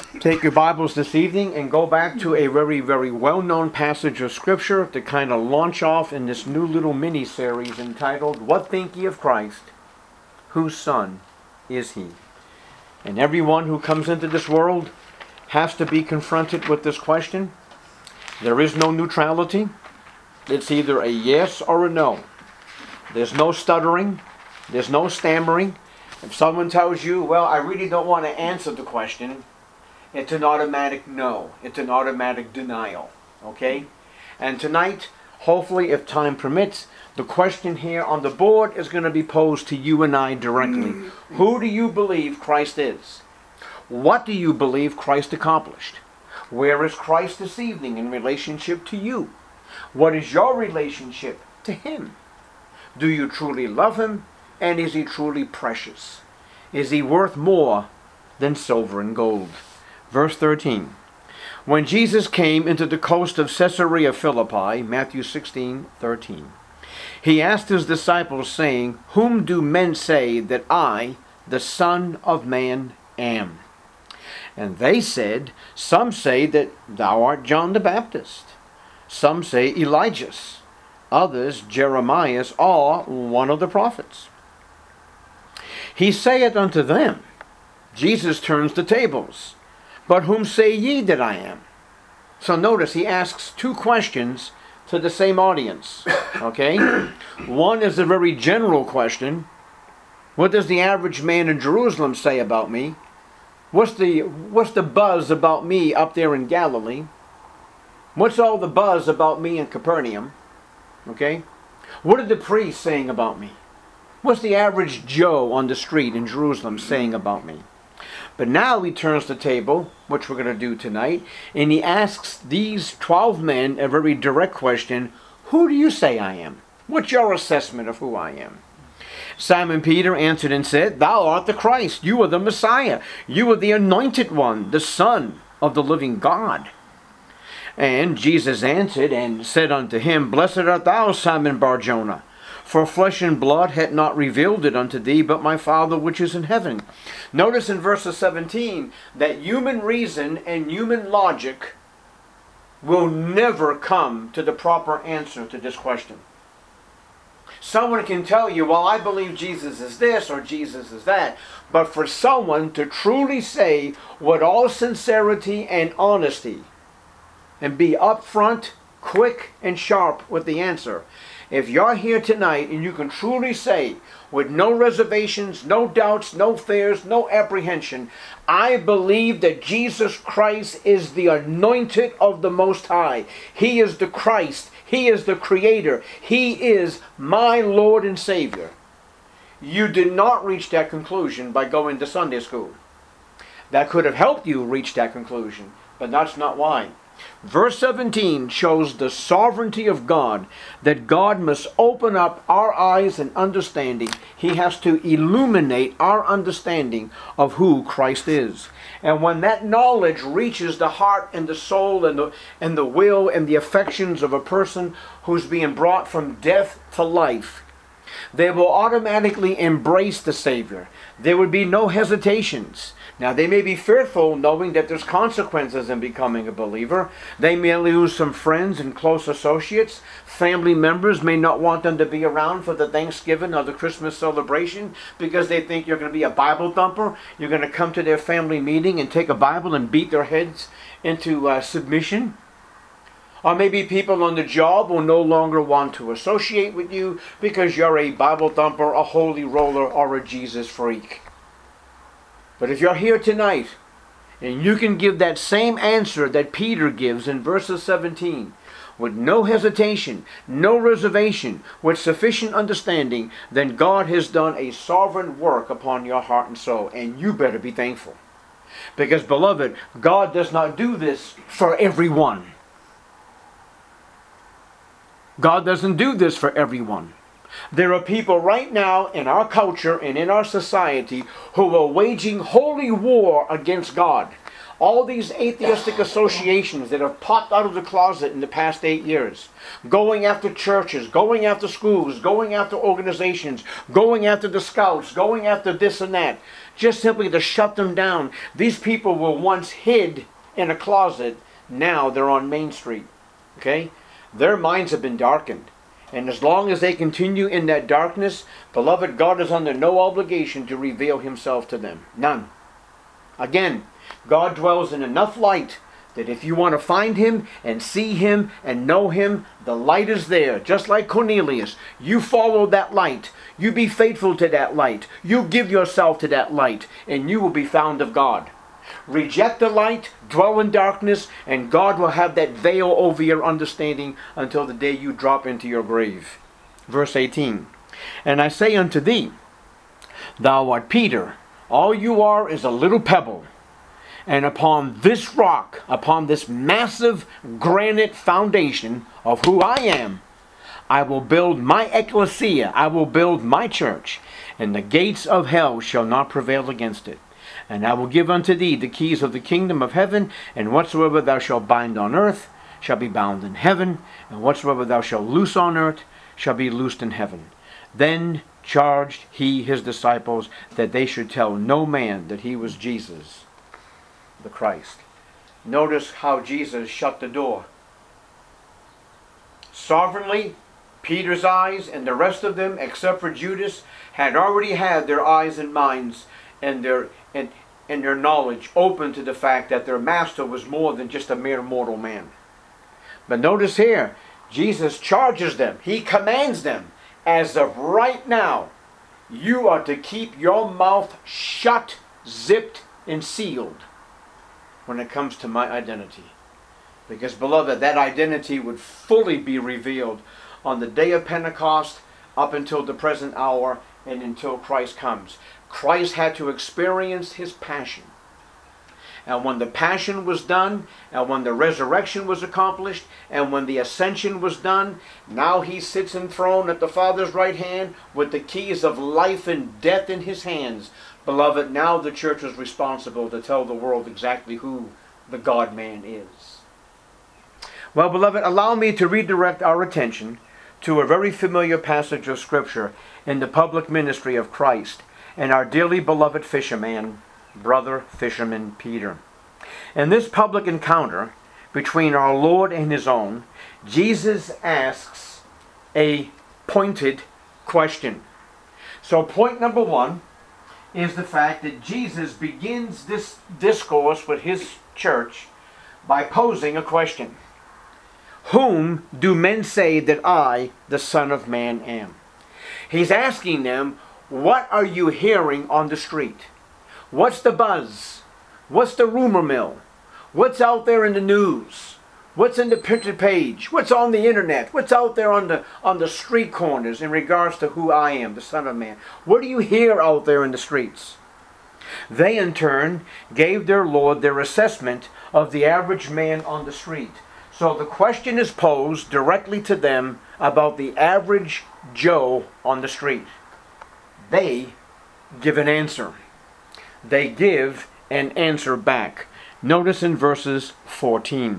Take your Bibles this evening and go back to a very, very well-known passage of Scripture to kind of launch off in this new little mini-series entitled, What Think Ye of Christ? Whose Son is He? And everyone who comes into this world has to be confronted with this question. There is no neutrality. It's either a yes or a no. There's no stuttering. There's no stammering. If someone tells you, well, I really don't want to answer the question, it's an automatic no. It's an automatic denial. Okay? And tonight, hopefully, if time permits, the question here on the board is going to be posed to you and I directly. Who do you believe Christ is? What do you believe Christ accomplished? Where is Christ this evening in relationship to you? What is your relationship to Him? Do you truly love Him? And is He truly precious? Is He worth more than silver and gold? Verse 13. When Jesus came into the coast of Caesarea Philippi, Matthew 16:13, He asked His disciples, saying, Whom do men say that I, the Son of Man, am? And they said, Some say that thou art John the Baptist. Some say Elijah. Others, Jeremiah, or one of the prophets. He saith unto them, Jesus turns the tables, But whom say ye that I am? So notice he asks two questions to the same audience. Okay? One is a very general question. What does the average man in Jerusalem say about me? What's the buzz about me up there in Galilee? What's all the buzz about me in Capernaum? Okay? What are the priests saying about me? What's the average Joe on the street in Jerusalem saying about me? But now he turns the table, which we're going to do tonight, and he asks these 12 men a very direct question. Who do you say I am? What's your assessment of who I am? Simon Peter answered and said, Thou art the Christ. You are the Messiah. You are the anointed one, the Son of the living God. And Jesus answered and said unto him, Blessed art thou, Simon Bar-Jonah, for flesh and blood hath not revealed it unto thee, but my Father which is in heaven. Notice in verse 17 that human reason and human logic will never come to the proper answer to this question. Someone can tell you, well, I believe Jesus is this or Jesus is that. But for someone to truly say with all sincerity and honesty and be upfront, quick, and sharp with the answer, if you're here tonight and you can truly say with no reservations, no doubts, no fears, no apprehension, I believe that Jesus Christ is the anointed of the Most High. He is the Christ. He is the Creator. He is my Lord and Savior. You did not reach that conclusion by going to Sunday school. That could have helped you reach that conclusion, but that's not why. Verse 17 shows the sovereignty of God, that God must open up our eyes and understanding. He has to illuminate our understanding of who Christ is. And when that knowledge reaches the heart and the soul and the will and the affections of a person who's being brought from death to life, they will automatically embrace the Savior. There would be no hesitations. Now, they may be fearful knowing that there's consequences in becoming a believer. They may lose some friends and close associates. Family members may not want them to be around for the Thanksgiving or the Christmas celebration because they think you're going to be a Bible thumper. You're going to come to their family meeting and take a Bible and beat their heads into submission. Or maybe people on the job will no longer want to associate with you because you're a Bible thumper, a holy roller, or a Jesus freak. But if you're here tonight and you can give that same answer that Peter gives in verses 17, with no hesitation, no reservation, with sufficient understanding, then God has done a sovereign work upon your heart and soul, and you better be thankful. Because, beloved, God does not do this for everyone. God doesn't do this for everyone. There are people right now in our culture and in our society who are waging holy war against God. All these atheistic associations that have popped out of the closet in the past 8 years, going after churches, going after schools, going after organizations, going after the scouts, going after this and that, just simply to shut them down. These people were once hid in a closet. Now they're on Main Street. Okay? Their minds have been darkened. And as long as they continue in that darkness, beloved, God is under no obligation to reveal himself to them. None. Again, God dwells in enough light that if you want to find him and see him and know him, the light is there. Just like Cornelius, you follow that light. You be faithful to that light. You give yourself to that light, and you will be found of God. Reject the light, dwell in darkness, and God will have that veil over your understanding until the day you drop into your grave. Verse 18, and I say unto thee, thou art Peter, all you are is a little pebble. And upon this rock, upon this massive granite foundation of who I am, I will build my ecclesia, I will build my church, and the gates of hell shall not prevail against it. And I will give unto thee the keys of the kingdom of heaven, and whatsoever thou shalt bind on earth shall be bound in heaven, and whatsoever thou shalt loose on earth shall be loosed in heaven. Then charged he his disciples that they should tell no man that he was Jesus the Christ. Notice how Jesus shut the door. Sovereignly, Peter's eyes and the rest of them, except for Judas, had already had their eyes and minds and their knowledge open to the fact that their master was more than just a mere mortal man. But notice here, Jesus charges them. He commands them, as of right now, you are to keep your mouth shut, zipped, and sealed when it comes to my identity. Because, beloved, that identity would fully be revealed on the day of Pentecost up until the present hour and until Christ comes. Christ had to experience his passion. And when the passion was done, and when the resurrection was accomplished, and when the ascension was done, now he sits enthroned at the Father's right hand with the keys of life and death in his hands. Beloved, now the church is responsible to tell the world exactly who the God-man is. Well, beloved, allow me to redirect our attention to a very familiar passage of Scripture in the public ministry of Christ and our dearly beloved fisherman, brother fisherman Peter. In this public encounter between our Lord and his own, Jesus asks a pointed question. So point number one is the fact that Jesus begins this discourse with his church by posing a question. Whom do men say that I, the Son of Man, am? He's asking them, what are you hearing on the street? What's the buzz? What's the rumor mill? What's out there in the news? What's in the printed page? What's on the internet? What's out there on the street corners in regards to who I am, the Son of Man? What do you hear out there in the streets? They in turn gave their Lord their assessment of the average man on the street. So the question is posed directly to them about the average Joe on the street. They give an answer. They give an answer back. Notice in verses 14.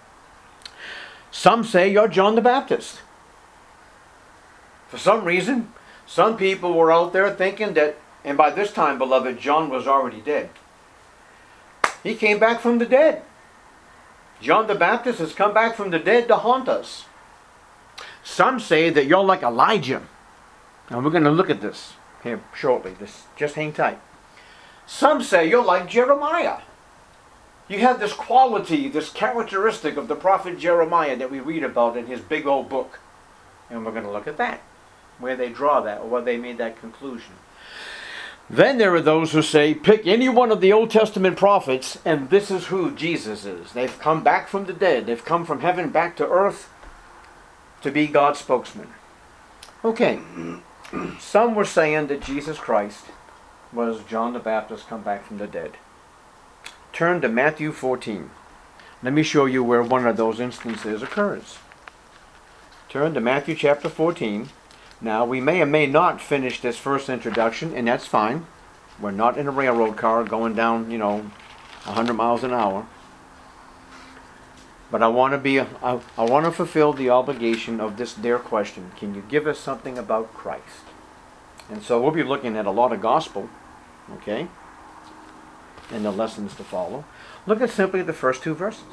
Some say you're John the Baptist. For some reason, some people were out there thinking that, and by this time, beloved, John was already dead. He came back from the dead. John the Baptist has come back from the dead to haunt us. Some say that you're like Elijah. And we're going to look at this here shortly. Just hang tight. Some say you're like Jeremiah. You have this quality, this characteristic of the prophet Jeremiah that we read about in his big old book. And we're going to look at that, where they draw that, or where they made that conclusion. Then there are those who say, pick any one of the Old Testament prophets, and this is who Jesus is. They've come back from the dead. They've come from heaven back to earth to be God's spokesman. Okay, some were saying that Jesus Christ was John the Baptist come back from the dead. Turn to Matthew 14. Let me show you where one of those instances occurs. Turn to Matthew chapter 14. Now, we may or may not finish this first introduction, and that's fine. We're not in a railroad car going down, 100 miles an hour. But I want to fulfill the obligation of this dare question. Can you give us something about Christ? And so we'll be looking at a lot of gospel, okay, and the lessons to follow. Look at simply the first two verses.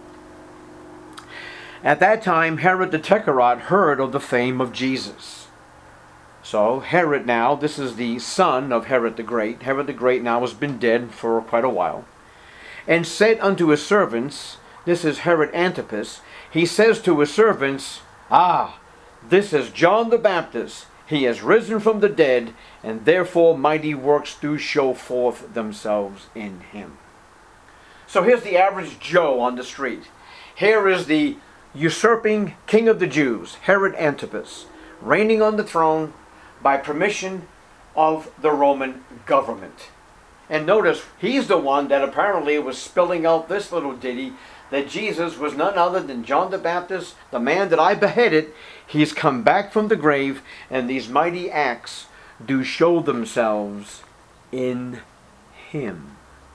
At that time, Herod the Tetrarch heard of the fame of Jesus. So Herod now, this is the son of Herod the Great. Herod the Great now has been dead for quite a while. And said unto his servants, this is Herod Antipas, he says to his servants, Ah, this is John the Baptist. He has risen from the dead, and therefore mighty works do show forth themselves in him. So here's the average Joe on the street. Here is the usurping king of the Jews, Herod Antipas, reigning on the throne by permission of the Roman government. And notice, he's the one that apparently was spilling out this little ditty that Jesus was none other than John the Baptist, the man that I beheaded. He's come back from the grave, and these mighty acts do show themselves in him.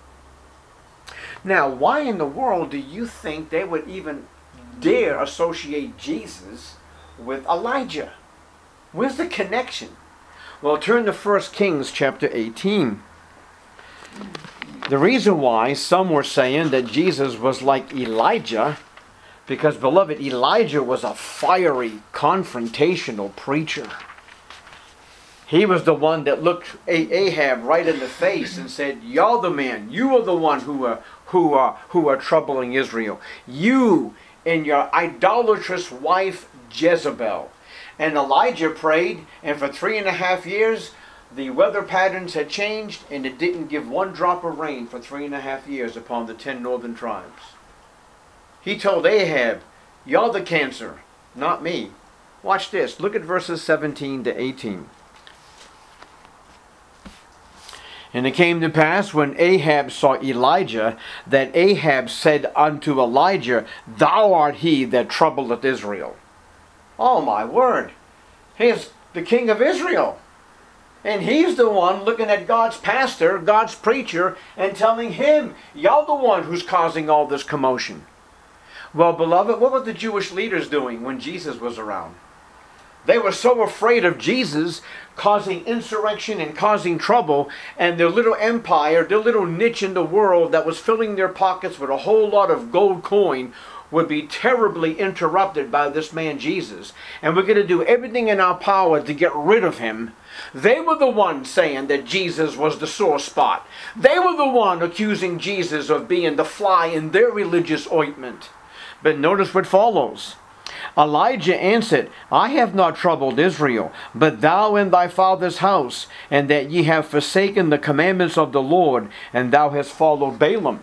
Now, why in the world do you think they would even dare associate Jesus with Elijah? Where's the connection? Well, turn to 1 Kings chapter 18. The reason why some were saying that Jesus was like Elijah, because, beloved, Elijah was a fiery, confrontational preacher. He was the one that looked Ahab right in the face and said, "You're the man. You are the one who are troubling Israel. You and your idolatrous wife Jezebel." And Elijah prayed, and for 3.5 years, the weather patterns had changed, and it didn't give one drop of rain for 3.5 years upon the 10 northern tribes. He told Ahab, "You're the cancer, not me." Watch this. Look at verses 17 to 18. And it came to pass, when Ahab saw Elijah, that Ahab said unto Elijah, "Thou art he that troubleth Israel." Oh my word. Here's the king of Israel. And he's the one looking at God's pastor, God's preacher, and telling him, "You're the one who's causing all this commotion." Well, beloved, what were the Jewish leaders doing when Jesus was around? They were so afraid of Jesus causing insurrection and causing trouble, and their little empire, their little niche in the world that was filling their pockets with a whole lot of gold coin, would be terribly interrupted by this man Jesus. And we're going to do everything in our power to get rid of him. They were the ones saying that Jesus was the sore spot. They were the one accusing Jesus of being the fly in their religious ointment. But notice what follows. Elijah answered, "I have not troubled Israel, but thou and thy father's house, and that ye have forsaken the commandments of the Lord, and thou hast followed Balaam."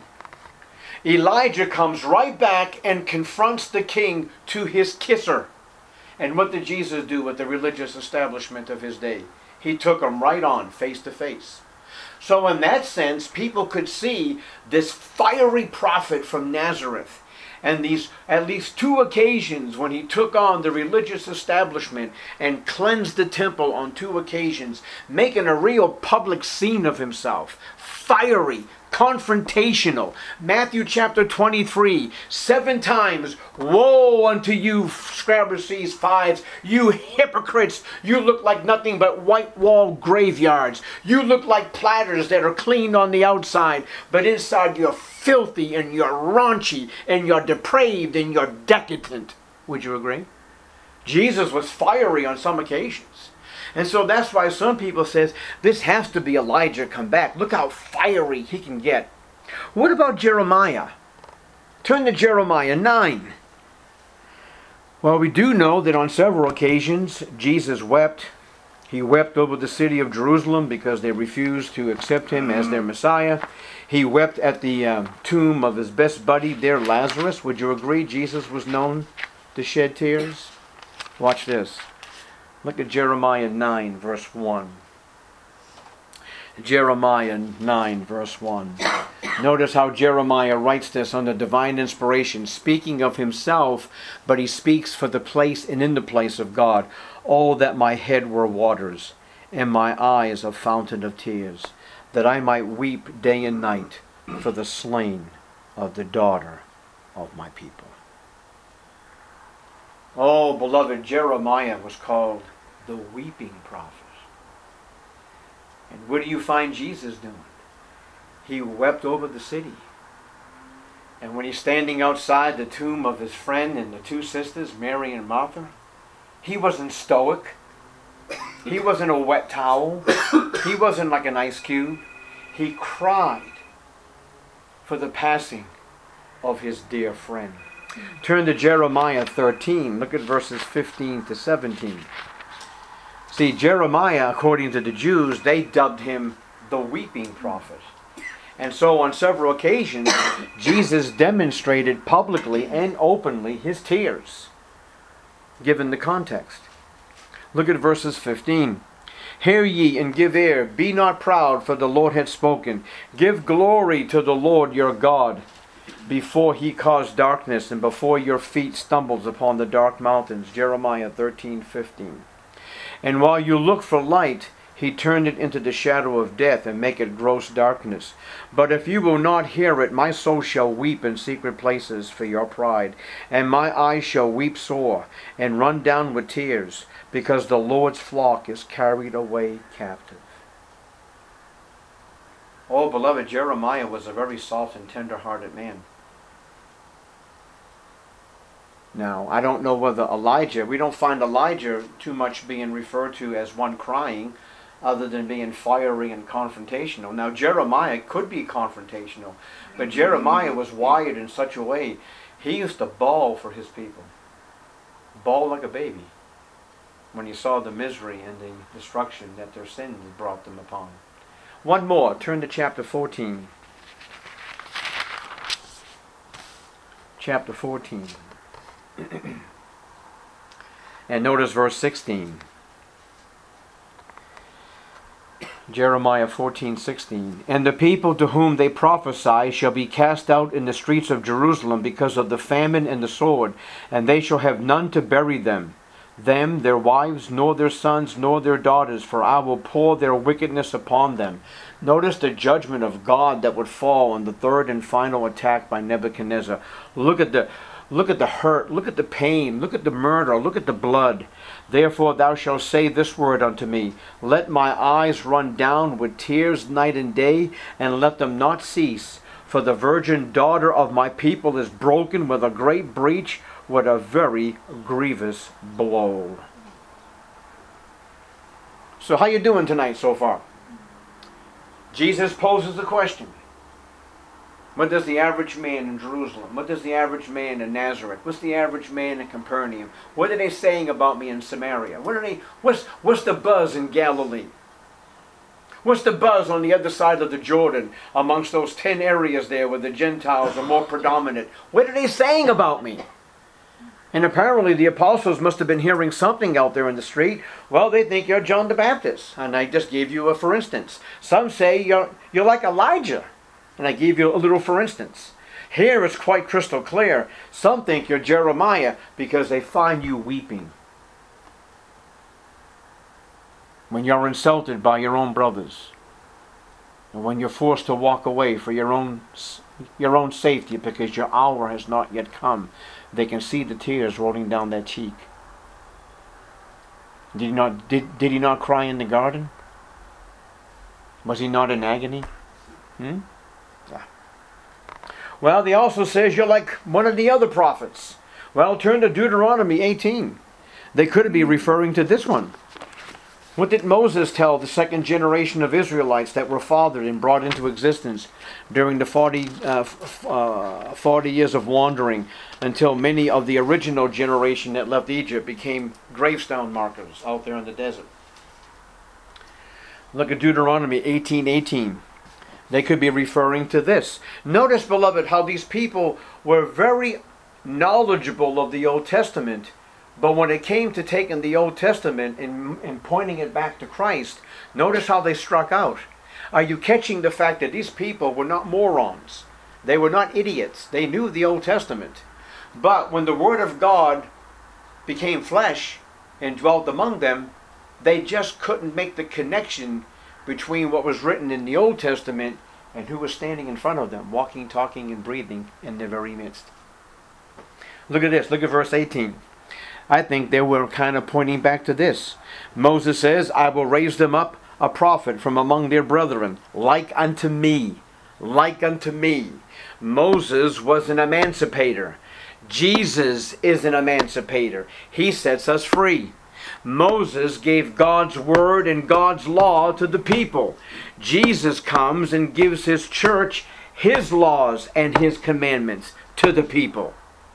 Elijah comes right back and confronts the king to his kisser. And what did Jesus do with the religious establishment of his day? He took them right on, face to face. So in that sense, people could see this fiery prophet from Nazareth. And these at least 2 occasions when he took on the religious establishment and cleansed the temple on 2 occasions, making a real public scene of himself. Fiery, confrontational. Matthew chapter 23, 7 times, "Woe unto you, Sadducees, fathers, you hypocrites! You look like nothing but white-walled graveyards. You look like platters that are clean on the outside, but inside you're filthy and you're raunchy and you're depraved and you're decadent." Would you agree? Jesus was fiery on some occasions. And so that's why some people says this has to be Elijah come back. Look how fiery he can get. What about Jeremiah? Turn to Jeremiah 9. Well, we do know that on several occasions Jesus wept. He wept over the city of Jerusalem because they refused to accept him as their Messiah. He wept at the tomb of his best buddy there, Lazarus. Would you agree Jesus was known to shed tears? Watch this. Look at Jeremiah 9, verse 1. Jeremiah 9, verse 1. Notice how Jeremiah writes this under divine inspiration, speaking of himself, but he speaks for the place and in the place of God. "Oh, that my head were waters, and my eyes a fountain of tears, that I might weep day and night for the slain of the daughter of my people. Oh, beloved, Jeremiah was called the weeping prophet. And what do you find Jesus doing? He wept over the city. And when he's standing outside the tomb of his friend and the two sisters, Mary and Martha, he wasn't stoic. He wasn't a wet towel. He wasn't like an ice cube. He cried for the passing of his dear friend. Turn to Jeremiah 13. Look at verses 15 to 17. See, Jeremiah, according to the Jews, they dubbed him the weeping prophet. And so on several occasions, Jesus demonstrated publicly and openly his tears, given the context. Look at verses 15. Hear ye and give ear, be not proud, for the Lord hath spoken. Give glory to the Lord your God, before he cause darkness, and before your feet stumbles upon the dark mountains. Jeremiah 13:15. And while you look for light, he turned it into the shadow of death, and make it gross darkness. But if you will not hear it, my soul shall weep in secret places for your pride, and my eyes shall weep sore, and run down with tears, because the Lord's flock is carried away captive. Oh, beloved, Jeremiah was a very soft and tender-hearted man. Now, I don't know whether Elijah, we don't find Elijah too much being referred to as one crying, other than being fiery and confrontational. Now, Jeremiah could be confrontational, but Jeremiah was wired in such a way, he used to bawl for his people. Bawl like a baby when he saw the misery and the destruction that their sin brought them upon. One more. Turn to chapter 14. Chapter 14. And notice verse 16. Jeremiah 14:16. And the people to whom they prophesy shall be cast out in the streets of Jerusalem because of the famine and the sword, and they shall have none to bury them, their wives, nor their sons, nor their daughters, for I will pour their wickedness upon them. Notice the judgment of God that would fall on the third and final attack by Nebuchadnezzar. Look at the hurt, look at the pain, look at the murder, look at the blood. Therefore thou shalt say this word unto me, let my eyes run down with tears night and day, and let them not cease. For the virgin daughter of my people is broken with a great breach, with a very grievous blow. So how you doing tonight so far? Jesus poses the question. What does the average man in Jerusalem? What does the average man in Nazareth? What's the average man in Capernaum? What are they saying about me in Samaria? What's the buzz in Galilee? What's the buzz on the other side of the Jordan amongst those 10 areas there where the Gentiles are more predominant? What are they saying about me? And apparently the apostles must have been hearing something out there in the street. Well, they think you're John the Baptist. And I just gave you a for instance. Some say you're like Elijah. And I gave you a little for instance. Here it's quite crystal clear. Some think you're Jeremiah because they find you weeping when you're insulted by your own brothers, and when you're forced to walk away for your own safety because your hour has not yet come. They can see the tears rolling down their cheek. Did he not cry in the garden? Was he not in agony? Yeah. Well, he also says you're like one of the other prophets. Well, turn to Deuteronomy 18. They could be referring to this one. What did Moses tell the second generation of Israelites that were fathered and brought into existence during the 40 years of wandering, until many of the original generation that left Egypt became gravestone markers out there in the desert? Look at Deuteronomy 18:18. They could be referring to this. Notice, beloved, how these people were very knowledgeable of the Old Testament, but when it came to taking the Old Testament and pointing it back to Christ, notice how they struck out. Are you catching the fact that these people were not morons? They were not idiots. They knew the Old Testament. But when the Word of God became flesh and dwelt among them, they just couldn't make the connection between what was written in the Old Testament and who was standing in front of them, walking, talking, and breathing in their very midst. Look at this. Look at verse 18. I think they were kind of pointing back to this. Moses says, I will raise them up a prophet from among their brethren, like unto me. Like unto me. Moses was an emancipator. Jesus is an emancipator. He sets us free. Moses gave God's word and God's law to the people. Jesus comes and gives his church his laws and his commandments to the people.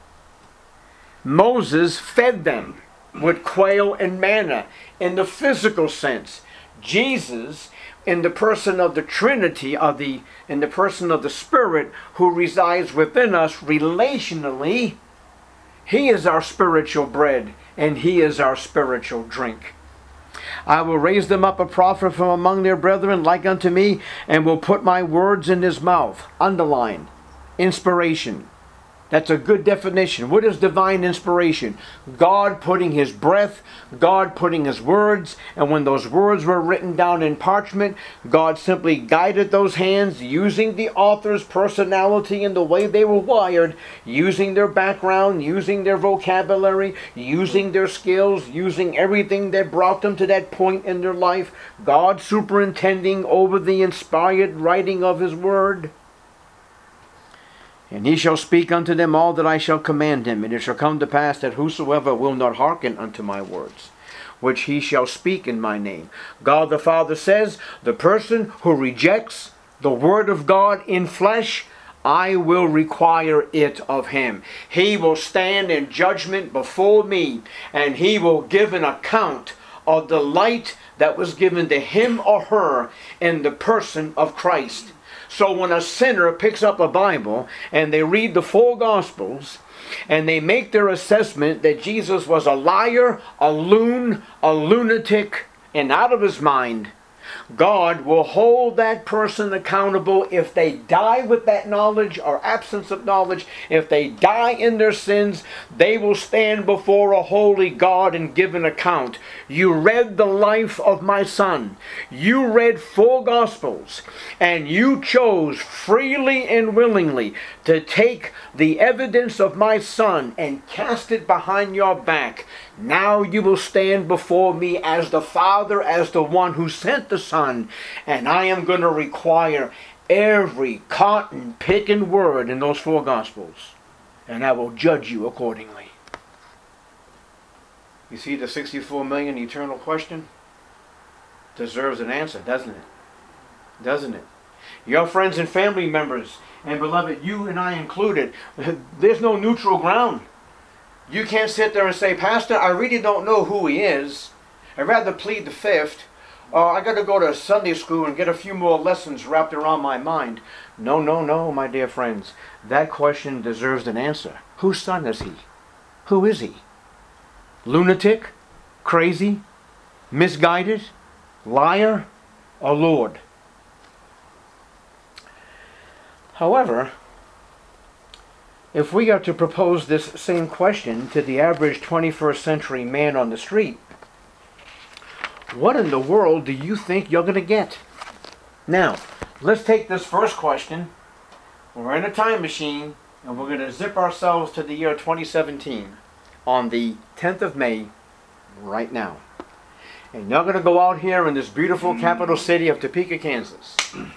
Moses fed them with quail and manna in the physical sense. Jesus, in the person of the Trinity, in the person of the Spirit who resides within us relationally, he is our spiritual bread and he is our spiritual drink. I will raise them up a prophet from among their brethren like unto me, and will put my words in his mouth. Underline, inspiration. That's a good definition. What is divine inspiration? God putting his breath, God putting his words, and when those words were written down in parchment, God simply guided those hands using the author's personality and the way they were wired, using their background, using their vocabulary, using their skills, using everything that brought them to that point in their life. God superintending over the inspired writing of his word. And he shall speak unto them all that I shall command him. And it shall come to pass that whosoever will not hearken unto my words, which he shall speak in my name. God the Father says, the person who rejects the word of God in flesh, I will require it of him. He will stand in judgment before me, and he will give an account of the light that was given to him or her in the person of Christ. So when a sinner picks up a Bible and they read the four Gospels and they make their assessment that Jesus was a liar, a loon, a lunatic, and out of his mind, God will hold that person accountable if they die with that knowledge or absence of knowledge. If they die in their sins, they will stand before a holy God and give an account. You read the life of my son. You read four Gospels, and you chose freely and willingly to take the evidence of my son and cast it behind your back. Now you will stand before me as the Father, as the one who sent the Son, and I am going to require every cotton-picking word in those four Gospels, and I will judge you accordingly. You see, the 64 million eternal question deserves an answer, doesn't it? Doesn't it? Your friends and family members, and beloved, you and I included, there's no neutral ground. You can't sit there and say, Pastor, I really don't know who he is. I'd rather plead the fifth. I got to go to Sunday school and get a few more lessons wrapped around my mind. No, no, no, my dear friends. That question deserves an answer. Whose son is he? Who is he? Lunatic? Crazy? Misguided? Liar? Or Lord? However, if we are to propose this same question to the average 21st century man on the street, what in the world do you think you're going to get? Now, let's take this first question. We're in a time machine, and we're going to zip ourselves to the year 2017 on the 10th of May right now. And you're going to go out here in this beautiful capital city of Topeka, Kansas.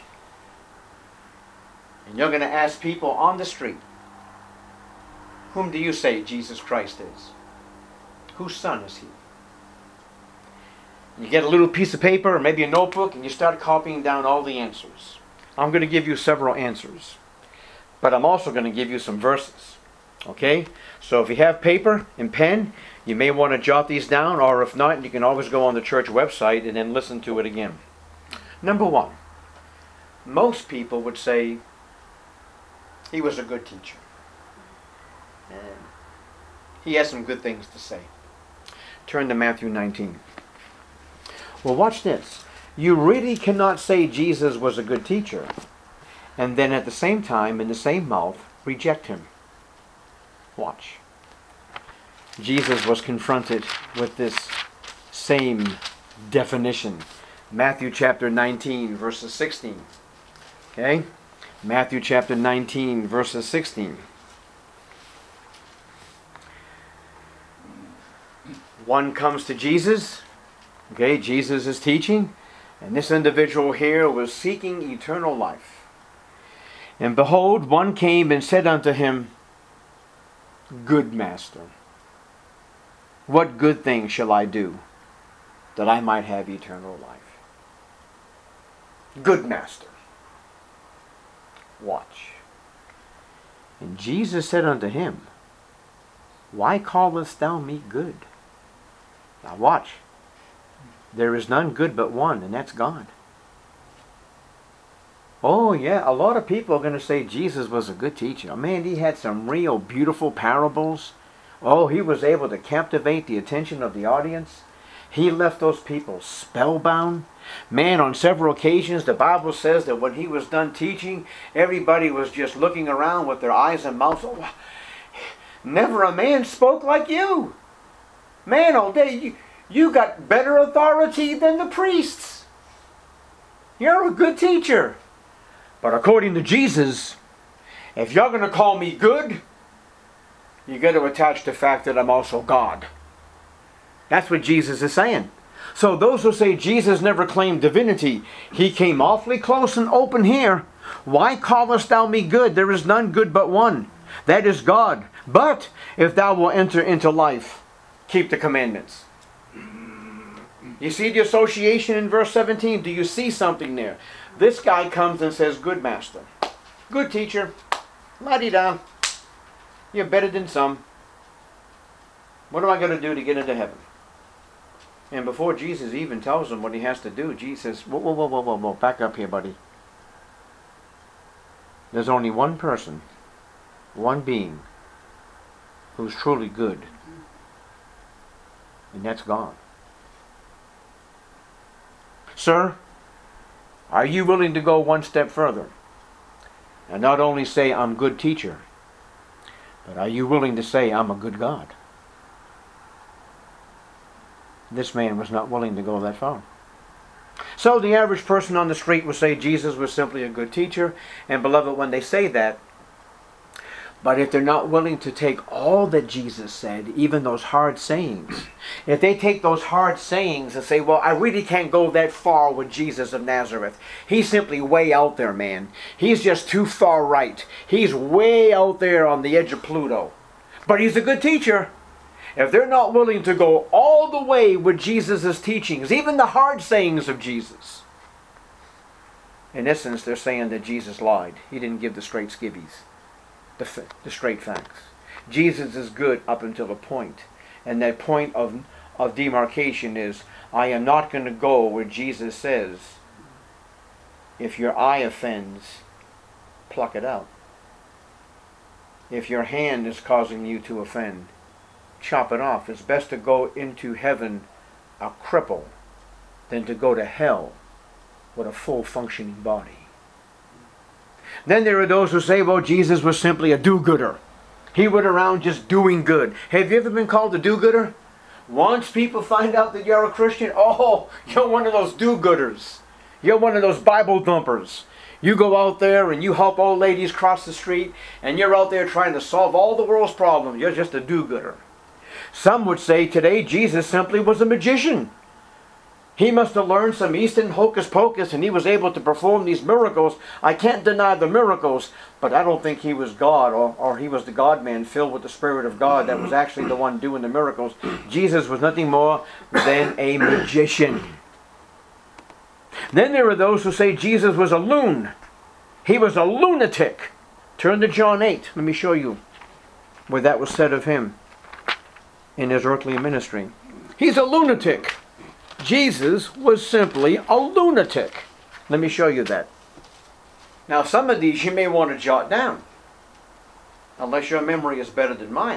And you're going to ask people on the street, whom do you say Jesus Christ is? Whose son is he? You get a little piece of paper or maybe a notebook and you start copying down all the answers. I'm going to give you several answers. But I'm also going to give you some verses. Okay? So if you have paper and pen, you may want to jot these down, or if not, you can always go on the church website and then listen to it again. Number one, most people would say he was a good teacher. And he has some good things to say. Turn to Matthew 19. Well, watch this. You really cannot say Jesus was a good teacher and then at the same time, in the same mouth, reject him. Watch. Jesus was confronted with this same definition. Matthew chapter 19, verses 16. Okay? Matthew chapter 19, verses 16. One comes to Jesus. Okay, Jesus is teaching. And this individual here was seeking eternal life. And behold, one came and said unto him, Good master, what good thing shall I do, that I might have eternal life? Good master. Watch. And Jesus said unto him, Why callest thou me good? Now watch. There is none good but one, and that's God. Oh yeah, a lot of people are going to say Jesus was a good teacher. Man, he had some real beautiful parables. Oh, he was able to captivate the attention of the audience. He left those people spellbound. Man, on several occasions, the Bible says that when he was done teaching, everybody was just looking around with their eyes and mouths. Oh, never a man spoke like you. Man, all day, you got better authority than the priests. You're a good teacher. But according to Jesus, if you're going to call me good, you got to attach the fact that I'm also God. That's what Jesus is saying. So those who say Jesus never claimed divinity, he came awfully close and open here. Why callest thou me good? There is none good but one. That is God. But if thou wilt enter into life, keep the commandments. You see the association in verse 17? Do you see something there? This guy comes and says, Good master, good teacher, la-di-da, you're better than some. What am I going to do to get into heaven? And before Jesus even tells him what he has to do, Jesus says, whoa, back up here, buddy. There's only one person, one being, who's truly good. And that's God. Sir, are you willing to go one step further? And not only say, I'm good teacher, but are you willing to say, I'm a good God? This man was not willing to go that far. So the average person on the street will say Jesus was simply a good teacher. And beloved, when they say that, but if they're not willing to take all that Jesus said, even those hard sayings, if they take those hard sayings and say, well, I really can't go that far with Jesus of Nazareth. He's simply way out there, man. He's just too far right. He's way out there on the edge of Pluto. But he's a good teacher. If they're not willing to go all the way with Jesus' teachings, even the hard sayings of Jesus, in essence, they're saying that Jesus lied. He didn't give the straight skivvies. The straight facts. Jesus is good up until a point. And that point of demarcation is, I am not going to go where Jesus says, if your eye offends, pluck it out. If your hand is causing you to offend, chop it off. It's best to go into heaven a cripple than to go to hell with a full functioning body. Then there are those who say, well, Jesus was simply a do-gooder. He went around just doing good. Have you ever been called a do-gooder? Once people find out that you're a Christian, oh, you're one of those do-gooders. You're one of those Bible thumpers. You go out there and you help old ladies cross the street, and you're out there trying to solve all the world's problems. You're just a do-gooder. Some would say today Jesus simply was a magician. He must have learned some Eastern hocus pocus and he was able to perform these miracles. I can't deny the miracles, but I don't think he was God or he was the God-man filled with the Spirit of God that was actually the one doing the miracles. Jesus was nothing more than a magician. Then there are those who say Jesus was a loon. He was a lunatic. Turn to John 8. Let me show you where that was said of him in his earthly ministry. He's a lunatic. Jesus was simply a lunatic. Let me show you that. Now some of these you may want to jot down, unless your memory is better than mine.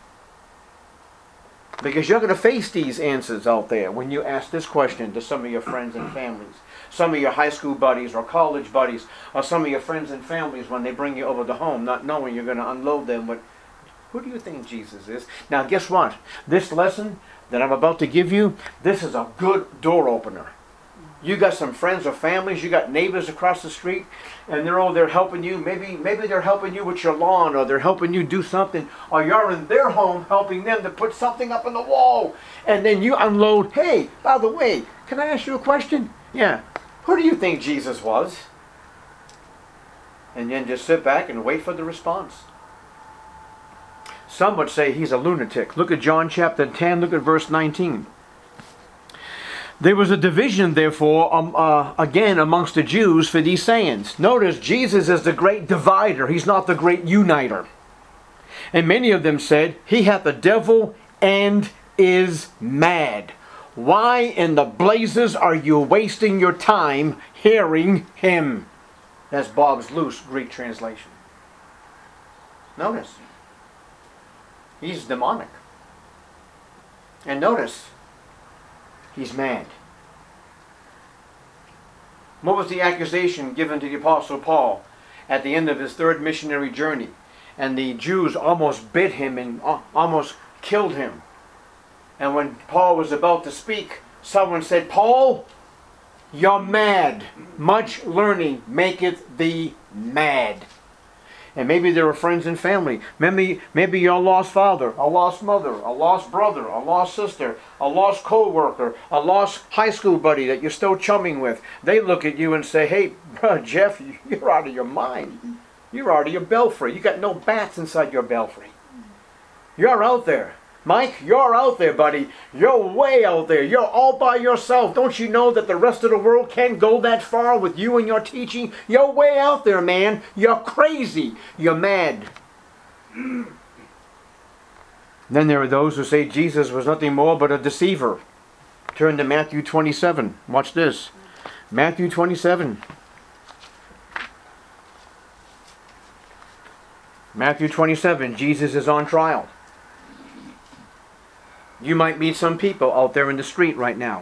Because you're going to face these answers out there when you ask this question to some of your friends and families. Some of your high school buddies or college buddies, or some of your friends and families when they bring you over to home, not knowing you're going to unload them with, who do you think Jesus is? Now guess what? This lesson that I'm about to give you, this is a good door opener. You got some friends or families, you got neighbors across the street, and they're all there helping you. Maybe they're helping you with your lawn, or they're helping you do something, or you're in their home helping them to put something up on the wall. And then you unload, hey, by the way, can I ask you a question? Yeah. Who do you think Jesus was? And then just sit back and wait for the response. Some would say he's a lunatic. Look at John chapter 10, look at verse 19. There was a division, therefore, again amongst the Jews for these sayings. Notice, Jesus is the great divider. He's not the great uniter. And many of them said, he hath the devil and is mad. Why in the blazes are you wasting your time hearing him? That's Bob's loose Greek translation. Notice, he's demonic. And notice, he's mad. What was the accusation given to the Apostle Paul at the end of his third missionary journey? And the Jews almost bit him and almost killed him. And when Paul was about to speak, someone said, Paul, you're mad. Much learning maketh thee mad. And maybe there were friends and family. Maybe you're a lost father, a lost mother, a lost brother, a lost sister, a lost co-worker, a lost high school buddy that you're still chumming with. They look at you and say, hey, bro, Jeff, you're out of your mind. You're out of your belfry. You got no bats inside your belfry. You're out there. Mike, you're out there, buddy. You're way out there. You're all by yourself. Don't you know that the rest of the world can't go that far with you and your teaching? You're way out there, man. You're crazy. You're mad. Then there are those who say Jesus was nothing more but a deceiver. Turn to Matthew 27. Watch this. Matthew 27. Matthew 27. Jesus is on trial. You might meet some people out there in the street right now.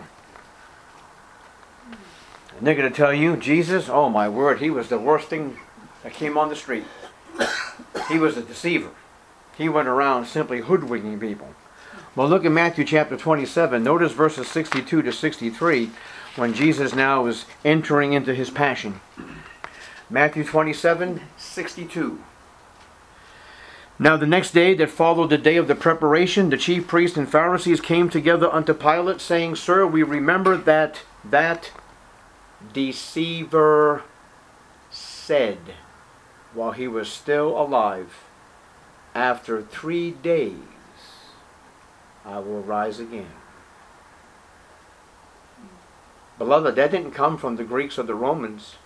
And they're going to tell you, Jesus, oh my word, he was the worst thing that came on the street. He was a deceiver. He went around simply hoodwinking people. Well, look at Matthew chapter 27. Notice verses 62 to 63 when Jesus now is entering into his passion. Matthew 27, 62. Now the next day that followed the day of the preparation, the chief priests and Pharisees came together unto Pilate, saying, Sir, we remember that deceiver said, while he was still alive, after 3 days I will rise again. Beloved, that didn't come from the Greeks or the Romans.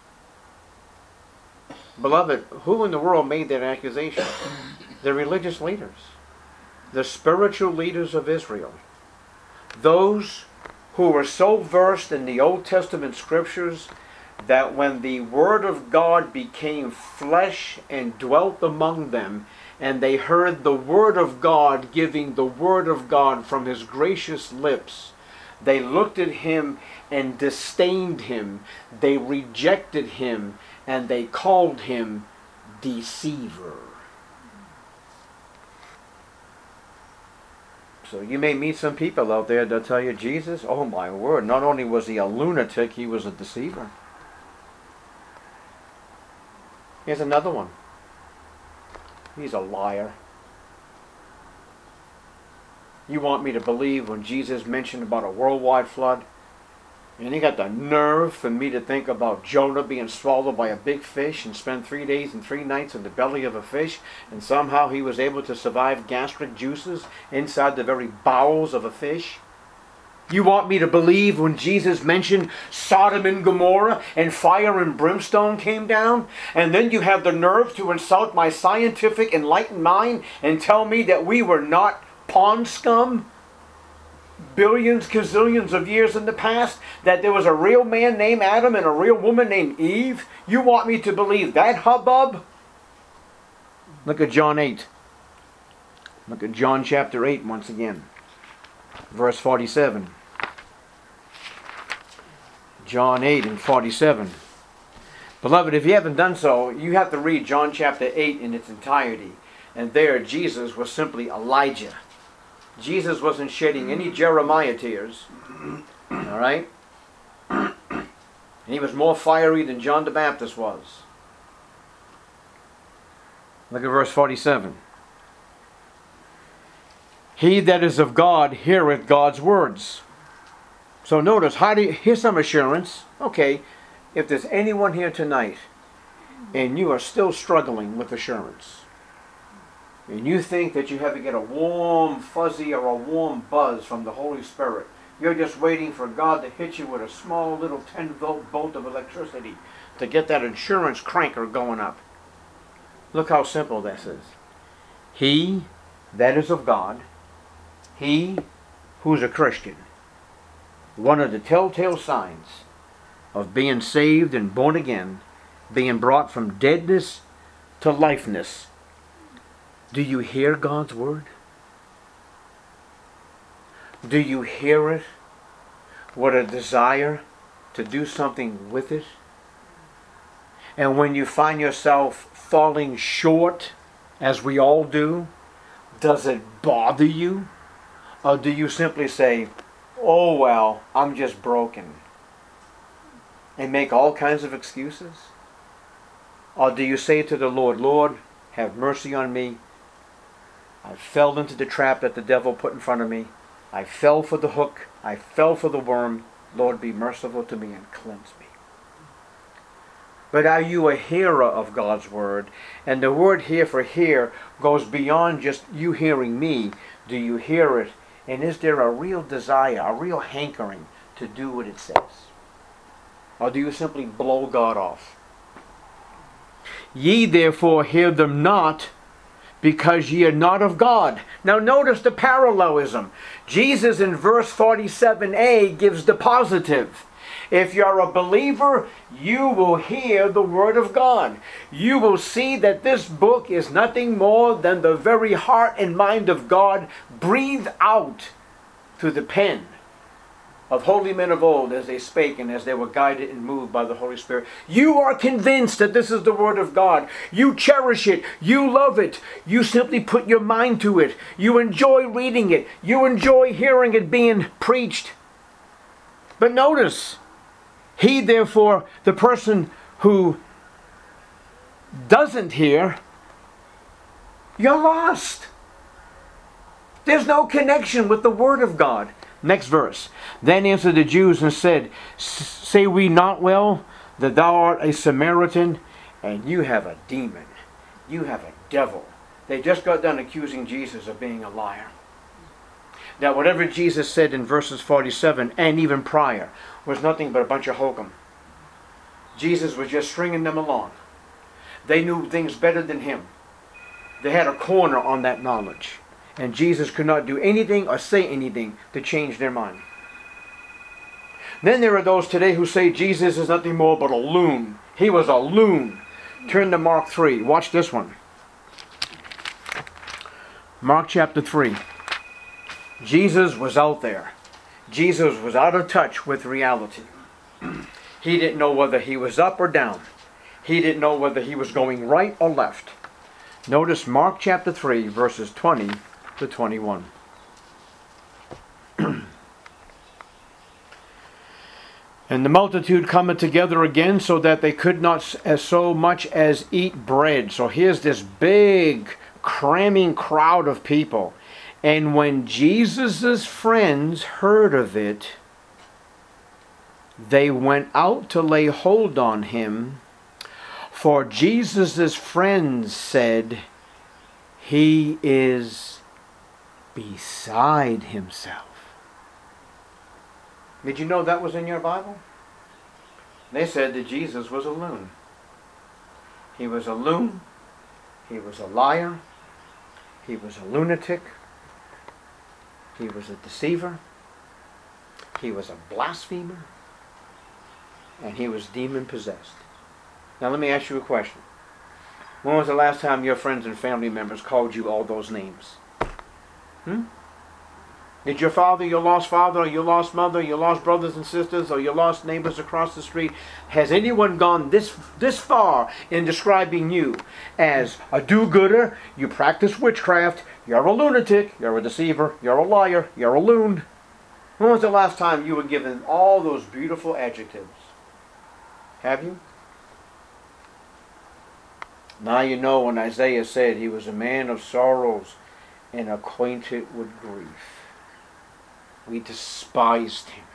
Beloved, who in the world made that accusation? The religious leaders, the spiritual leaders of Israel, those who were so versed in the Old Testament scriptures that when the Word of God became flesh and dwelt among them, and they heard the Word of God giving the Word of God from His gracious lips, they looked at Him and disdained Him, they rejected Him, and they called Him deceiver. So you may meet some people out there that tell you, Jesus, oh my word, not only was he a lunatic, he was a deceiver. Here's another one. He's a liar. You want me to believe when Jesus mentioned about a worldwide flood? And he got the nerve for me to think about Jonah being swallowed by a big fish and spend 3 days and 3 nights in the belly of a fish, and somehow he was able to survive gastric juices inside the very bowels of a fish? You want me to believe when Jesus mentioned Sodom and Gomorrah and fire and brimstone came down? And then you have the nerve to insult my scientific enlightened mind and tell me that we were not pond scum? Billions, gazillions of years in the past, that there was a real man named Adam and a real woman named Eve? You want me to believe that hubbub? Look at John 8. Look at John chapter 8 once again. Verse 47. John 8 and 47. Beloved, if you haven't done so, you have to read John chapter 8 in its entirety. And there Jesus was simply Elijah. Jesus wasn't shedding any Jeremiah tears. All right? And he was more fiery than John the Baptist was. Look at verse 47. He that is of God heareth God's words. So notice, here's some assurance. Okay, if there's anyone here tonight and you are still struggling with assurance, and you think that you have to get a warm fuzzy or a warm buzz from the Holy Spirit, you're just waiting for God to hit you with a small little 10-volt bolt of electricity to get that insurance cranker going up. Look how simple this is. He that is of God, he who's a Christian, one of the telltale signs of being saved and born again, being brought from deadness to lifeness. Do you hear God's word? Do you hear it with a desire to do something with it? And when you find yourself falling short, as we all do, does it bother you? Or do you simply say, oh well, I'm just broken, and make all kinds of excuses? Or do you say to the Lord, Lord, have mercy on me. I fell into the trap that the devil put in front of me. I fell for the hook. I fell for the worm. Lord, be merciful to me and cleanse me. But are you a hearer of God's word? And the word here for hear goes beyond just you hearing me. Do you hear it? And is there a real desire, a real hankering to do what it says? Or do you simply blow God off? Ye therefore hear them not, because ye are not of God. Now notice the parallelism. Jesus in verse 47a gives the positive. If you're a believer, you will hear the word of God. You will see that this book is nothing more than the very heart and mind of God breathed out through the pen of holy men of old as they spake and as they were guided and moved by the Holy Spirit. You are convinced that this is the word of God. You cherish it. You love it. You simply put your mind to it. You enjoy reading it. You enjoy hearing it being preached. But notice, he therefore, the person who doesn't hear, you're lost. There's no connection with the word of God. Next verse. Then answered the Jews and said, say we not well that thou art a Samaritan, and you have a demon. You have a devil. They just got done accusing Jesus of being a liar. Now whatever Jesus said in verses 47 and even prior was nothing but a bunch of hokum. Jesus was just stringing them along. They knew things better than him. They had a corner on that knowledge. And Jesus could not do anything or say anything to change their mind. Then there are those today who say Jesus is nothing more but a loon. He was a loon. Turn to Mark 3. Watch this one. Mark chapter 3. Jesus was out there. Jesus was out of touch with reality. He didn't know whether he was up or down. He didn't know whether he was going right or left. Notice Mark chapter 3, verses 20 to 21. And the multitude cometh together again, so that they could not as so much as eat bread. So here's this big cramming crowd of people. And when Jesus' friends heard of it, they went out to lay hold on him. For Jesus' friends said, he is beside himself. Did you know that was in your Bible? They said that Jesus was a loon. He was a loon. He was a liar. He was a lunatic. He was a deceiver. He was a blasphemer. And he was demon possessed. Now let me ask you a question. When was the last time your friends and family members called you all those names? Did your father, your lost father, or your lost mother, your lost brothers and sisters, or your lost neighbors across the street, has anyone gone this far in describing you as a do-gooder, you practice witchcraft, you're a lunatic, you're a deceiver, you're a liar, you're a loon? When was the last time you were given all those beautiful adjectives? Have you? Now you know when Isaiah said he was a man of sorrows and acquainted with grief. We despised him.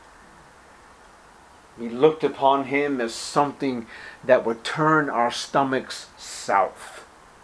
We looked upon him as something that would turn our stomachs south.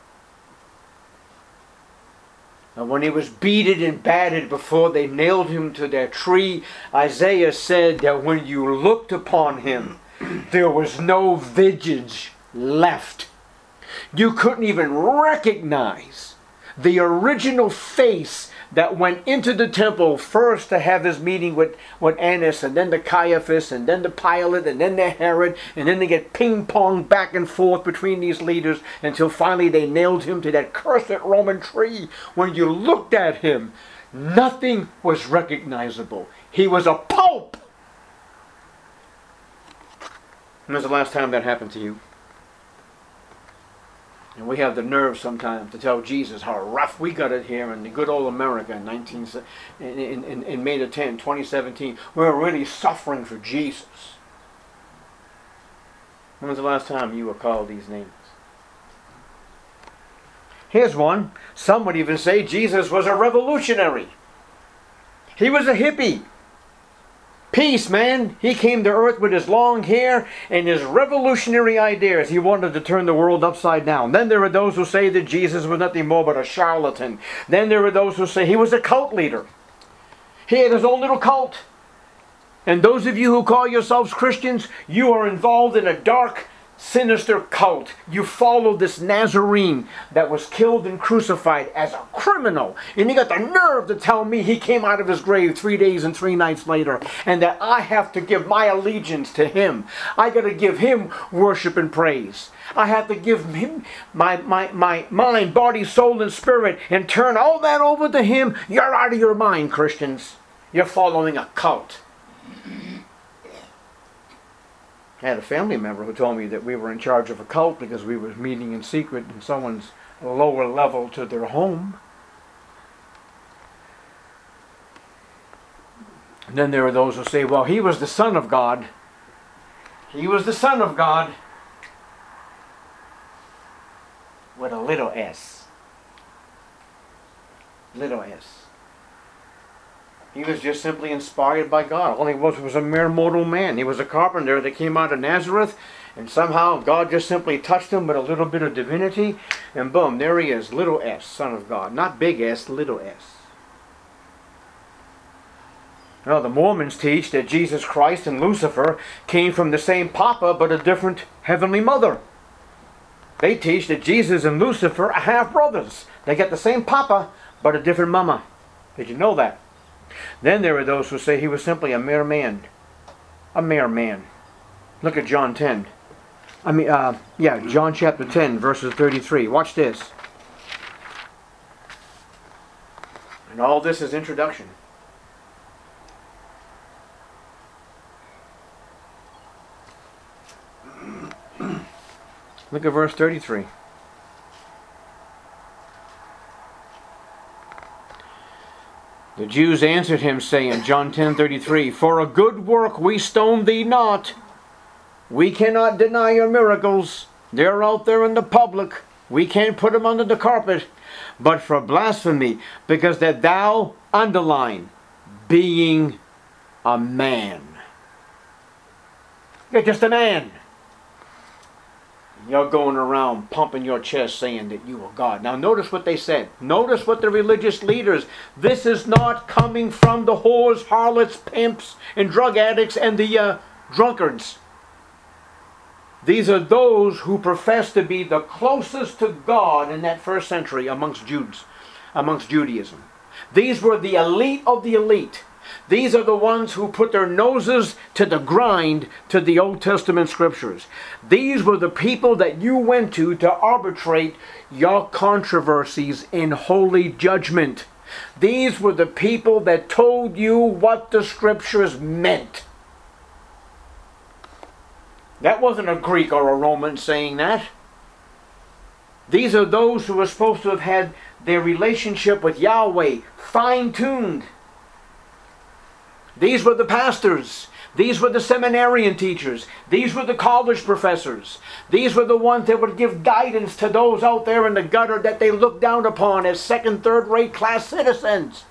And when he was beaten and battered before they nailed him to that tree, Isaiah said that when you looked upon him, there was no vestige left. You couldn't even recognize the original face that went into the temple first to have his meeting with Annas, and then the Caiaphas, and then the Pilate, and then the Herod, and then they get ping-pong back and forth between these leaders until finally they nailed him to that cursed Roman tree. When you looked at him, nothing was recognizable. He was a pope. When was the last time that happened to you? And we have the nerve sometimes to tell Jesus how rough we got it here in the good old America in May the 10th, 2017. We're really suffering for Jesus. When was the last time you were called these names? Here's one. Some would even say Jesus was a revolutionary. He was a hippie. Peace, man. He came to earth with his long hair and his revolutionary ideas. He wanted to turn the world upside down. Then there are those who say that Jesus was nothing more but a charlatan. Then there are those who say he was a cult leader. He had his own little cult. And those of you who call yourselves Christians, you are involved in a dark, sinister cult. You follow this Nazarene that was killed and crucified as a criminal. And you got the nerve to tell me he came out of his grave 3 days and 3 nights later, and that I have to give my allegiance to him. I got to give him worship and praise. I have to give him my mind, body, soul, and spirit, and turn all that over to him. You're out of your mind, Christians. You're following a cult. I had a family member who told me that we were in charge of a cult because we were meeting in secret in someone's lower level to their home. And then there are those who say, well, he was the Son of God. He was the Son of God with a little s. Little s. He was just simply inspired by God. All he was a mere mortal man. He was a carpenter that came out of Nazareth, and somehow God just simply touched him with a little bit of divinity, and boom, there he is, little s, Son of God. Not big S, little s. Now, the Mormons teach that Jesus Christ and Lucifer came from the same papa, but a different heavenly mother. They teach that Jesus and Lucifer are half-brothers. They get the same papa, but a different mama. Did you know that? Then there are those who say he was simply a mere man. A mere man. Look at John 10. John chapter 10, verses 33. Watch this. And all this is introduction. Look at verse 33. The Jews answered him, saying, John 10:33, for a good work we stone thee not. We cannot deny your miracles. They're out there in the public. We can't put them under the carpet. But for blasphemy, because that thou, underline, being a man. You're just a man. You're going around pumping your chest saying that you are God. Now notice what they said. Notice what the religious leaders, this is not coming from the whores, harlots, pimps, and drug addicts and the drunkards. These are those who profess to be the closest to God in that first century amongst Jews, amongst Judaism. These were the elite of the elite. These are the ones who put their noses to the grind to the Old Testament scriptures. These were the people that you went to arbitrate your controversies in holy judgment. These were the people that told you what the scriptures meant. That wasn't a Greek or a Roman saying that. These are those who were supposed to have had their relationship with Yahweh fine-tuned. These were the pastors. These were the seminarian teachers. These were the college professors. These were the ones that would give guidance to those out there in the gutter that they looked down upon as second, third-rate class citizens.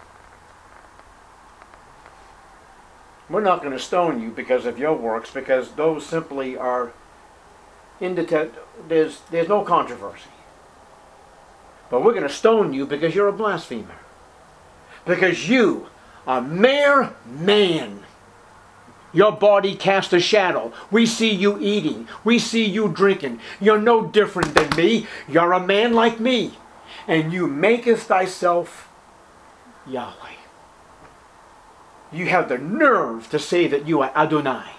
We're not going to stone you because of your works, because those simply are there's no controversy. But we're going to stone you because you're a blasphemer. Because you, a mere man, your body casts a shadow. We see you eating. We see you drinking. You're no different than me. You're a man like me. And you makest thyself Yahweh. You have the nerve to say that you are Adonai.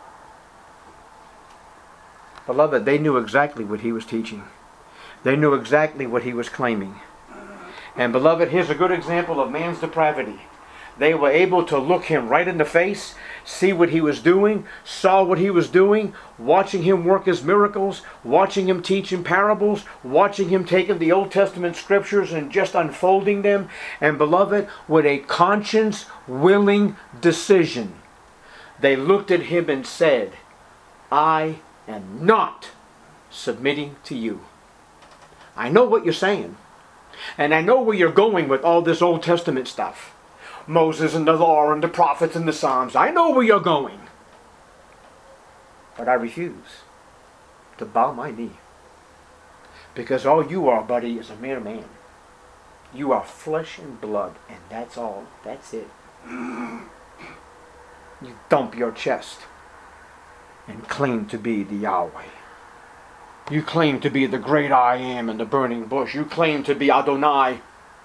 Beloved, they knew exactly what he was teaching. They knew exactly what he was claiming. And beloved, here's a good example of man's depravity. They were able to look him right in the face, see what he was doing, saw what he was doing, watching him work his miracles, watching him teach in parables, watching him taking the Old Testament scriptures and just unfolding them. And beloved, with a conscience-willing decision, they looked at him and said, I am not submitting to you. I know what you're saying. And I know where you're going with all this Old Testament stuff. Moses and the law and the prophets and the Psalms. I know where you're going. But I refuse to bow my knee. Because all you are, buddy, is a mere man. You are flesh and blood. And that's all. That's it. You thump your chest and claim to be the Yahweh. You claim to be the great I am in the burning bush. You claim to be Adonai.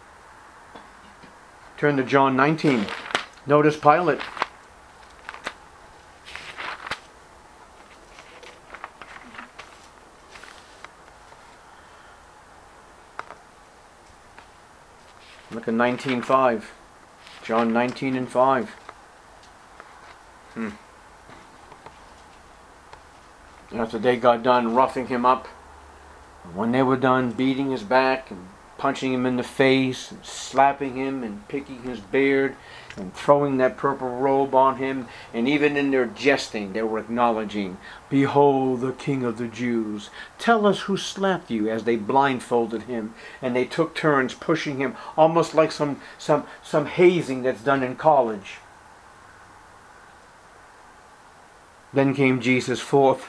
Turn to John 19. Notice Pilate. Look at 19:5. John 19 and 5. After they got done roughing him up, when they were done beating his back and punching him in the face and slapping him and picking his beard and throwing that purple robe on him, and even in their jesting they were acknowledging, behold the King of the Jews. Tell us who slapped you, as they blindfolded him and they took turns pushing him, almost like some hazing that's done in college. Then came Jesus forth,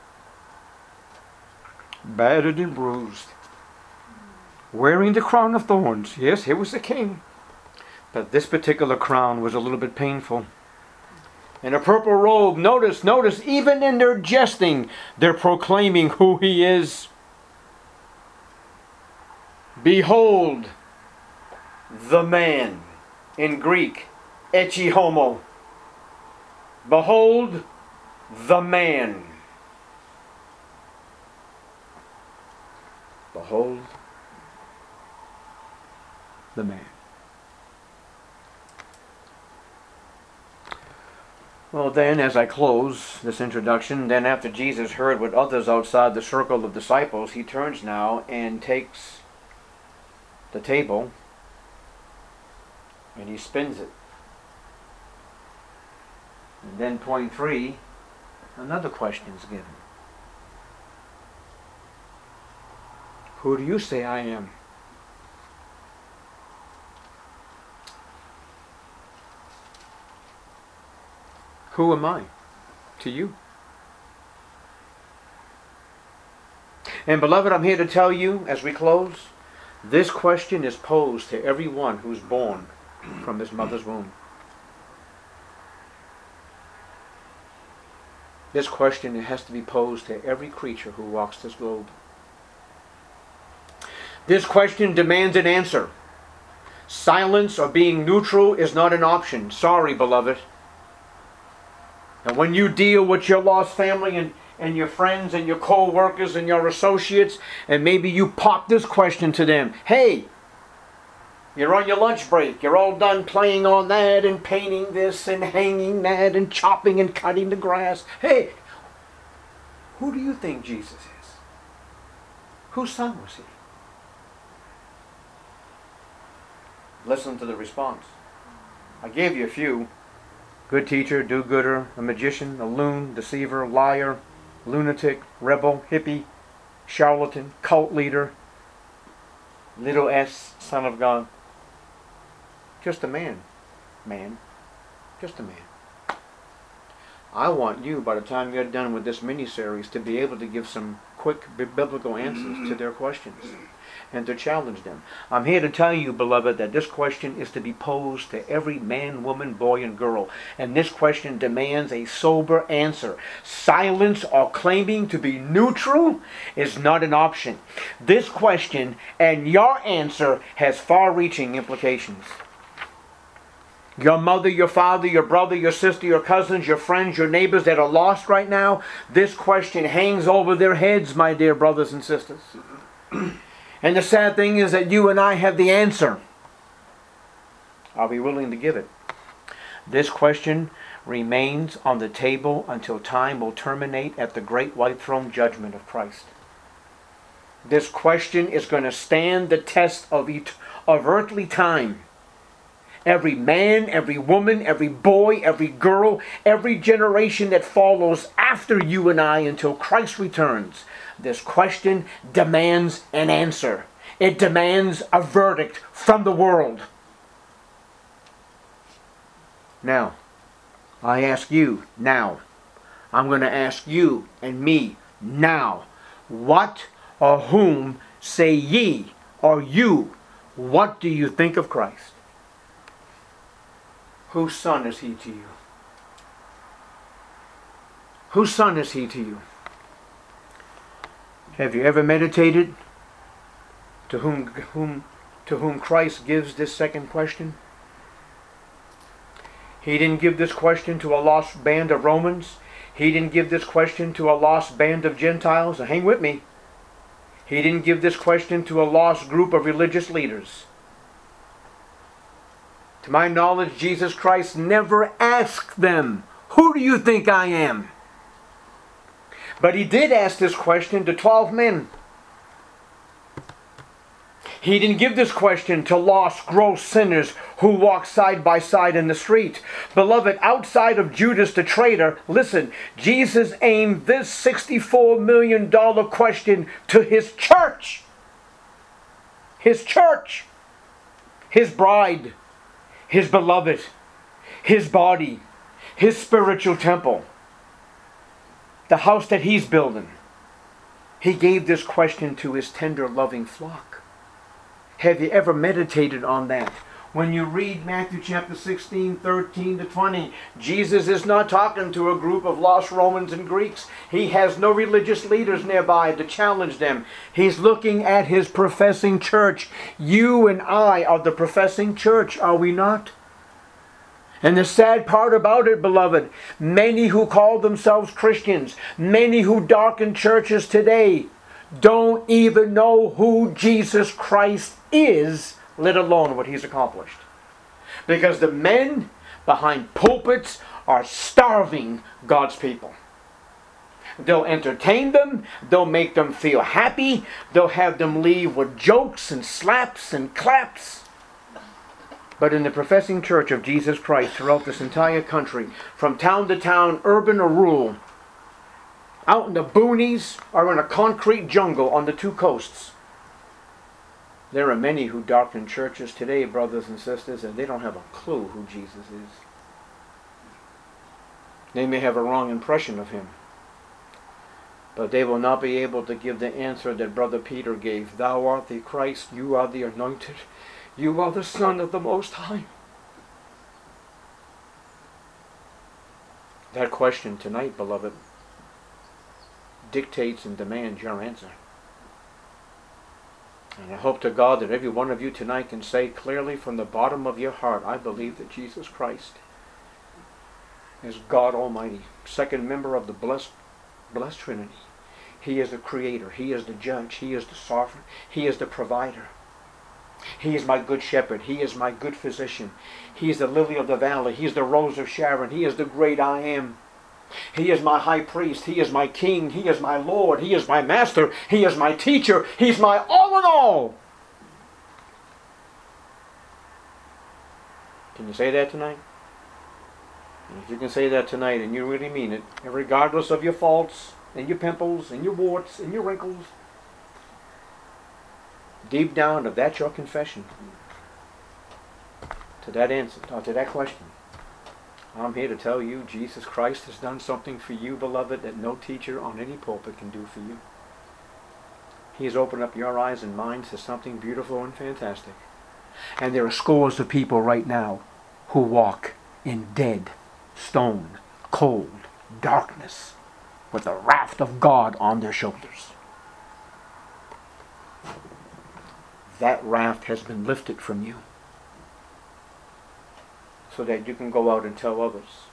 battered and bruised, wearing the crown of thorns. Yes, he was the king. But this particular crown was a little bit painful. And a purple robe. Notice, even in their jesting, they're proclaiming who he is. Behold the man. In Greek, echi homo. Behold the man. Behold the man. Well then, as I close this introduction, then after Jesus heard what others outside the circle of disciples, he turns now and takes the table and he spins it. And then point 3, another question is given. Who do you say I am? Who am I to you? And beloved, I'm here to tell you as we close, this question is posed to everyone who's born from his mother's womb. This question has to be posed to every creature who walks this globe. This question demands an answer. Silence or being neutral is not an option. Sorry, beloved. And when you deal with your lost family and your friends and your co-workers and your associates, and maybe you pop this question to them. Hey, you're on your lunch break. You're all done playing on that and painting this and hanging that and chopping and cutting the grass. Hey, who do you think Jesus is? Whose son was he? Listen to the response. I gave you a few. Good teacher, do-gooder, a magician, a loon, deceiver, liar, lunatic, rebel, hippie, charlatan, cult leader, little s, son of God. Just a man. Man. Just a man. I want you, by the time you're done with this mini-series, to be able to give some quick biblical answers to their questions and to challenge them. I'm here to tell you, beloved, that this question is to be posed to every man, woman, boy, and girl. And this question demands a sober answer. Silence or claiming to be neutral is not an option. This question and your answer has far-reaching implications. Your mother, your father, your brother, your sister, your cousins, your friends, your neighbors that are lost right now, this question hangs over their heads, my dear brothers and sisters. And the sad thing is that you and I have the answer. Are we willing to give it? This question remains on the table until time will terminate at the great white throne judgment of Christ. This question is going to stand the test of earthly time. Every man, every woman, every boy, every girl, every generation that follows after you and I until Christ returns. This question demands an answer. It demands a verdict from the world. Now, I ask you now. I'm going to ask you and me now. What or whom say ye or you? What do you think of Christ? Whose son is he to you? Whose son is he to you? Have you ever meditated to whom Christ gives this second question? He didn't give this question to a lost band of Romans. He didn't give this question to a lost band of Gentiles. Now hang with me. He didn't give this question to a lost group of religious leaders. To my knowledge, Jesus Christ never asked them, who do you think I am? But he did ask this question to 12 men. He didn't give this question to lost, gross sinners who walk side by side in the street. Beloved, outside of Judas the traitor, listen, Jesus aimed this $64 million question to his church. His church. His bride. His beloved, his body, his spiritual temple, the house that he's building. He gave this question to his tender, loving flock. Have you ever meditated on that? When you read Matthew chapter 16, 13 to 20, Jesus is not talking to a group of lost Romans and Greeks. He has no religious leaders nearby to challenge them. He's looking at his professing church. You and I are the professing church, are we not? And the sad part about it, beloved, many who call themselves Christians, many who darken churches today, don't even know who Jesus Christ is, let alone what he's accomplished. Because the men behind pulpits are starving God's people. They'll entertain them, they'll make them feel happy, they'll have them leave with jokes and slaps and claps. But in the professing church of Jesus Christ throughout this entire country, from town to town, urban or rural, out in the boonies or in a concrete jungle on the two coasts, there are many who darken churches today, brothers and sisters, and they don't have a clue who Jesus is. They may have a wrong impression of him, but they will not be able to give the answer that Brother Peter gave. Thou art the Christ, you are the anointed, you are the Son of the Most High. That question tonight, beloved, dictates and demands your answer. And I hope to God that every one of you tonight can say clearly from the bottom of your heart, I believe that Jesus Christ is God Almighty, second member of the blessed Trinity. He is the Creator. He is the Judge. He is the Sovereign. He is the Provider. He is my good shepherd. He is my good physician. He is the lily of the valley. He is the rose of Sharon. He is the great I am. He is my high priest. He is my king. He is my Lord. He is my master. He is my teacher. He's my all in all. Can you say that tonight? And if you can say that tonight and you really mean it, and regardless of your faults and your pimples and your warts and your wrinkles, deep down, if that's your confession to that answer, or to that question, I'm here to tell you Jesus Christ has done something for you, beloved, that no teacher on any pulpit can do for you. He has opened up your eyes and minds to something beautiful and fantastic. And there are scores of people right now who walk in dead, stone, cold darkness with the wrath of God on their shoulders. That wrath has been lifted from you so that you can go out and tell others.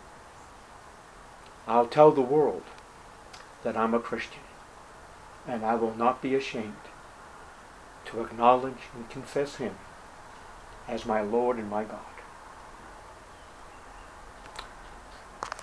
I'll tell the world that I'm a Christian, and I will not be ashamed to acknowledge and confess Him as my Lord and my God.